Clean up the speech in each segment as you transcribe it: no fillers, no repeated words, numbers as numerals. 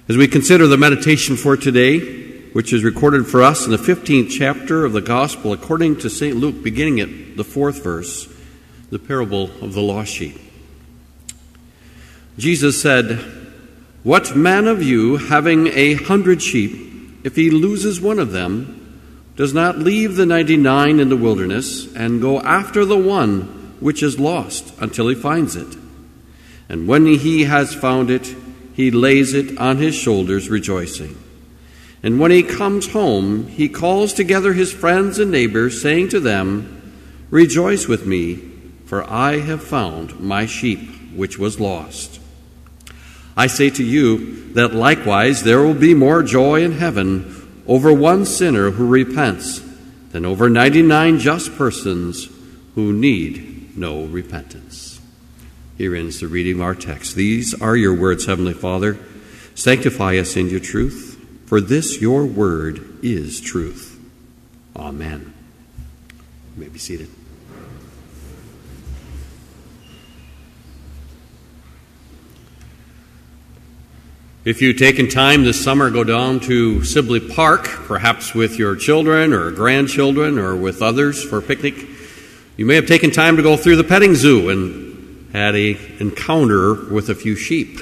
As we consider the meditation for today, which is recorded for us in the 15th chapter of the Gospel according to St. Luke, beginning at the 4th verse, the parable of the lost sheep. Jesus said, "What man of you, having 100 sheep, if he loses one of them, does not leave the 99 in the wilderness and go after the one which is lost until he finds it? And when he has found it, he lays it on his shoulders, rejoicing. And when he comes home, he calls together his friends and neighbors, saying to them, 'Rejoice with me, for I have found my sheep which was lost.' I say to you that likewise there will be more joy in heaven over one sinner who repents than over 99 just persons who need no repentance." Here ends the reading of our text. These are your words, Heavenly Father. Sanctify us in your truth, for this your word is truth. Amen. You may be seated. If you've taken time this summer, go down to Sibley Park, perhaps with your children or grandchildren or with others for a picnic. You may have taken time to go through the petting zoo and had an encounter with a few sheep.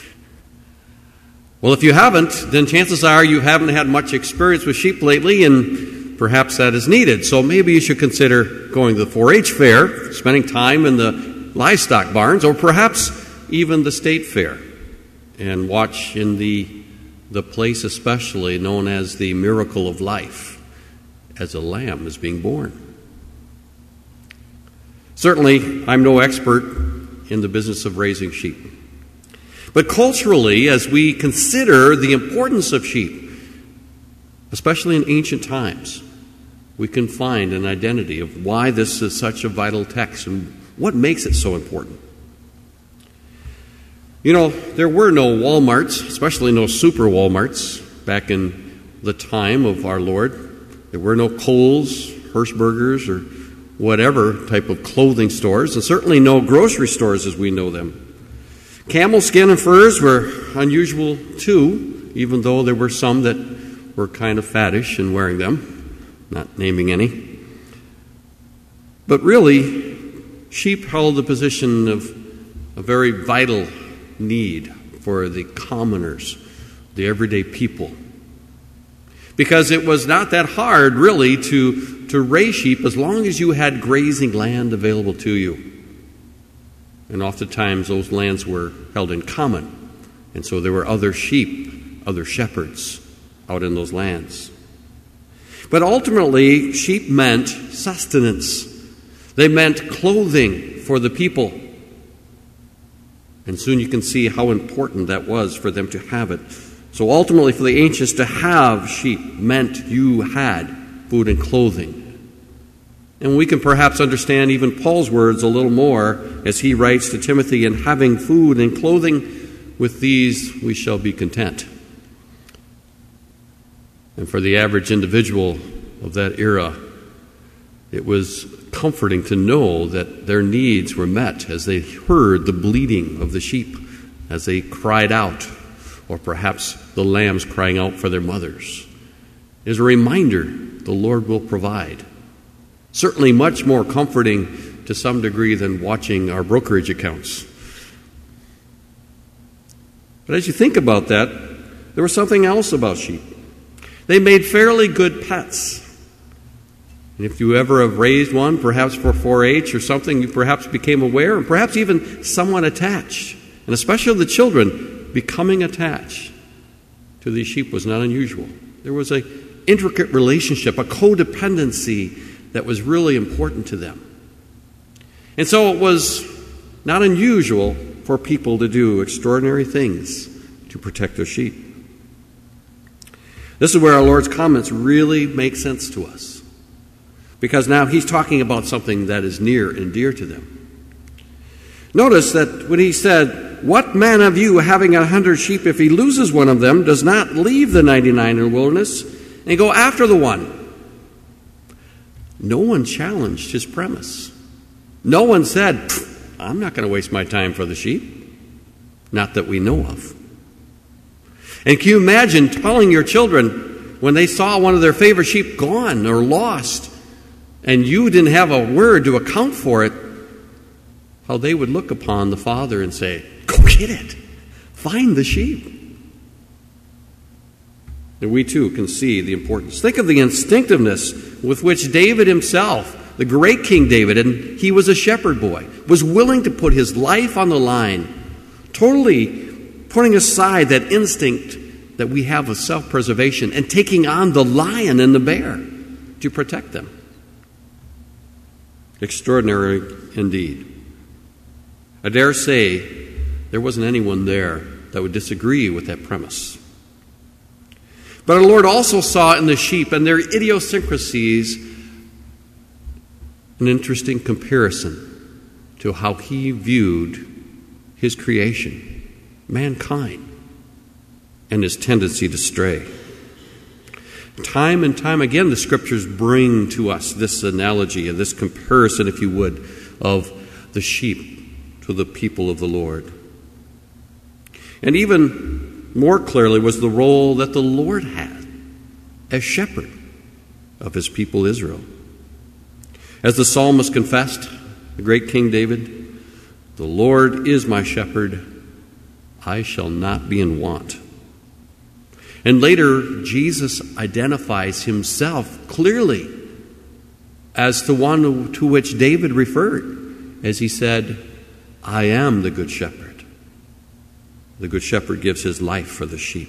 Well, if you haven't, then chances are you haven't had much experience with sheep lately, and perhaps that is needed. So maybe you should consider going to the 4-H fair, spending time in the livestock barns, or perhaps even the state fair, and watch in the place especially known as the Miracle of Life, as a lamb is being born. Certainly, I'm no expert in the business of raising sheep. But culturally, as we consider the importance of sheep, especially in ancient times, we can find an identity of why this is such a vital text and what makes it so important. You know, there were no Walmarts, especially no super Walmarts, back in the time of our Lord. There were no Kohl's, Hirschbergers, or whatever type of clothing stores, and certainly no grocery stores as we know them. Camel skin and furs were unusual too, even though there were some that were kind of faddish in wearing them, not naming any. But really, sheep held the position of a very vital need for the commoners, the everyday people. Because it was not that hard, really, to raise sheep as long as you had grazing land available to you. And oftentimes those lands were held in common. And so there were other sheep, other shepherds out in those lands. But ultimately, sheep meant sustenance. They meant clothing for the people. And soon you can see how important that was for them to have it. So ultimately, for the ancients, to have sheep meant you had food and clothing. And we can perhaps understand even Paul's words a little more as he writes to Timothy, "And having food and clothing, with these we shall be content." And for the average individual of that era, it was comforting to know that their needs were met as they heard the bleating of the sheep as they cried out, or perhaps the lambs crying out for their mothers. It is a reminder the Lord will provide. Certainly much more comforting to some degree than watching our brokerage accounts. But as you think about that, there was something else about sheep. They made fairly good pets. And if you ever have raised one, perhaps for 4-H or something, you perhaps became aware, and perhaps even somewhat attached. And especially the children, becoming attached to these sheep was not unusual. There was an intricate relationship, a codependency that was really important to them. And so it was not unusual for people to do extraordinary things to protect their sheep. This is where our Lord's comments really make sense to us, because now he's talking about something that is near and dear to them. Notice that when he said, "What man of you, having 100 sheep, if he loses one of them, does not leave the 99 in the wilderness and go after the one?" No one challenged his premise. No one said, "I'm not going to waste my time for the sheep." Not that we know of. And can you imagine telling your children when they saw one of their favorite sheep gone or lost, and you didn't have a word to account for it, how they would look upon the father and say, "Go get it. Find the sheep." And we too can see the importance. Think of the instinctiveness with which David himself, the great King David, and he was a shepherd boy, was willing to put his life on the line, totally putting aside that instinct that we have of self-preservation and taking on the lion and the bear to protect them. Extraordinary indeed. I dare say there wasn't anyone there that would disagree with that premise. But our Lord also saw in the sheep and their idiosyncrasies an interesting comparison to how he viewed his creation, mankind, and his tendency to stray. Time and time again, the Scriptures bring to us this analogy, and this comparison, if you would, of the sheep to the people of the Lord. And even more clearly was the role that the Lord had as shepherd of his people Israel. As the psalmist confessed, the great King David, "The Lord is my shepherd, I shall not be in want." And later, Jesus identifies himself clearly as the one to which David referred, as he said, "I am the good shepherd." The good shepherd gives his life for the sheep.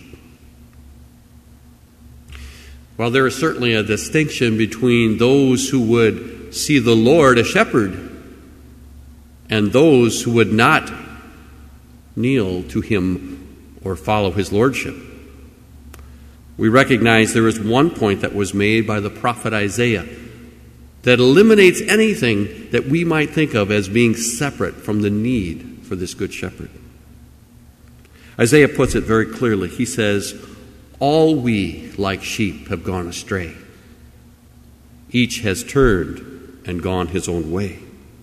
While there is certainly a distinction between those who would see the Lord as shepherd and those who would not kneel to him or follow his lordship, we recognize there is one point that was made by the prophet Isaiah that eliminates anything that we might think of as being separate from the need for this good shepherd. Isaiah puts it very clearly. He says, "All we like sheep have gone astray. Each has turned and gone his own way."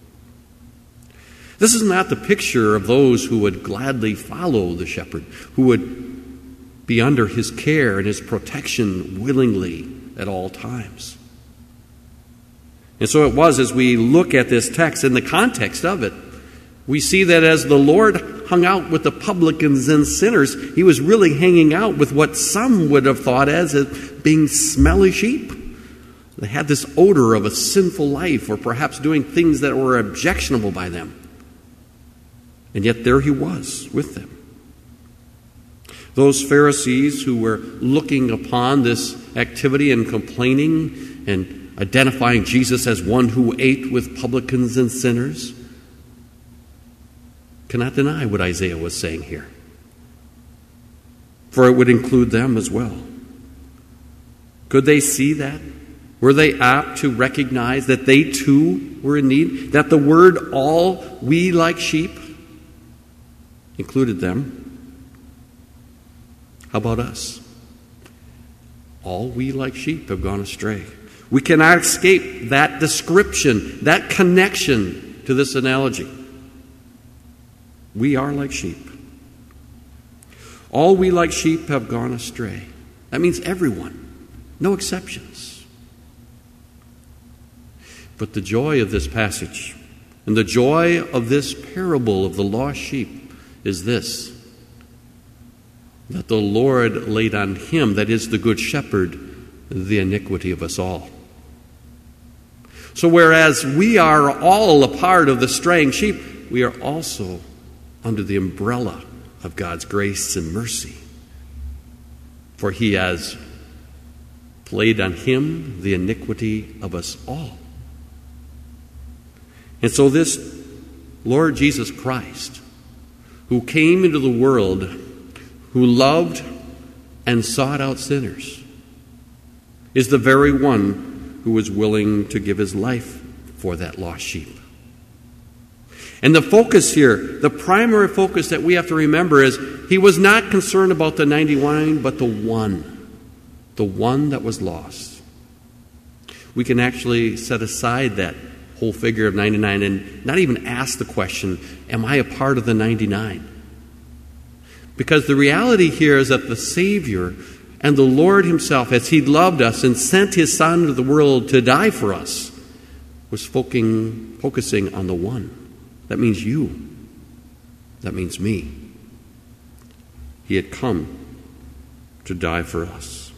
This is not the picture of those who would gladly follow the shepherd, who would be under his care and his protection willingly at all times. And so it was, as we look at this text in the context of it, we see that as the Lord hung out with the publicans and sinners, he was really hanging out with what some would have thought as being smelly sheep. They had this odor of a sinful life, or perhaps doing things that were objectionable by them. And yet there he was with them. Those Pharisees who were looking upon this activity and complaining and identifying Jesus as one who ate with publicans and sinners cannot deny what Isaiah was saying here, for it would include them as well. Could they see that? Were they apt to recognize that they too were in need? That the word "all we like sheep" included them? How about us? All we like sheep have gone astray. We cannot escape that description, that connection to this analogy. We are like sheep. All we like sheep have gone astray. That means everyone, no exceptions. But the joy of this passage and the joy of this parable of the lost sheep is this: that the Lord laid on him, that is the good shepherd, the iniquity of us all. So whereas we are all a part of the straying sheep, we are also under the umbrella of God's grace and mercy. For he has laid on him the iniquity of us all. And so this Lord Jesus Christ, who came into the world, who loved and sought out sinners, is the very one who was willing to give his life for that lost sheep. And the focus here, the primary focus that we have to remember is he was not concerned about the 99, but the one that was lost. We can actually set aside that whole figure of 99 and not even ask the question, am I a part of the 99? Because the reality here is that the Savior and the Lord himself, as he loved us and sent his Son to the world to die for us, was focusing on the one. That means you. That means me. He had come to die for us.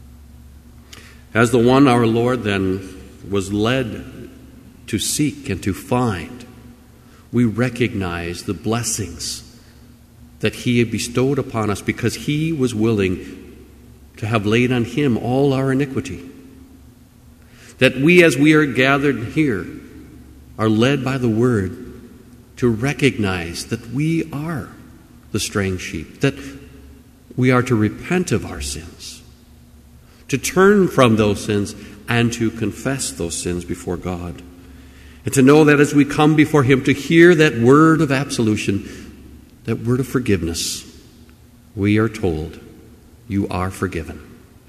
As the one, our Lord, then was led to seek and to find, we recognize the blessings that he had bestowed upon us because he was willing to have laid on him all our iniquity. That we, as we are gathered here, are led by the word to recognize that we are the straying sheep, that we are to repent of our sins, to turn from those sins and to confess those sins before God, and to know that as we come before him to hear that word of absolution, that word of forgiveness, we are told, you are forgiven.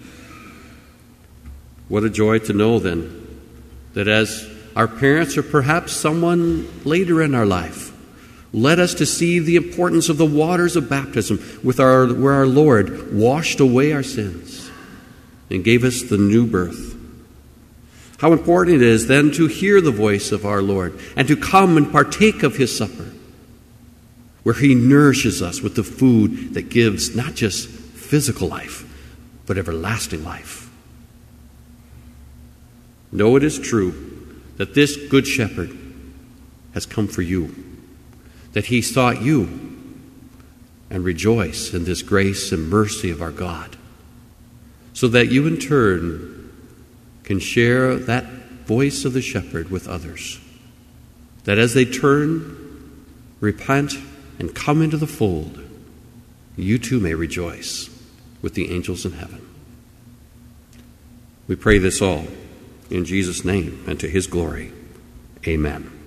What a joy to know then that as our parents or perhaps someone later in our life led us to see the importance of the waters of baptism where our Lord washed away our sins and gave us the new birth. How important it is then to hear the voice of our Lord and to come and partake of his supper, where he nourishes us with the food that gives not just physical life, but everlasting life. Know it is true that this good shepherd has come for you, that he sought you, and rejoice in this grace and mercy of our God, so that you in turn can share that voice of the shepherd with others, that as they turn, repent, and come into the fold, you too may rejoice with the angels in heaven. We pray this all in Jesus' name and to his glory. Amen.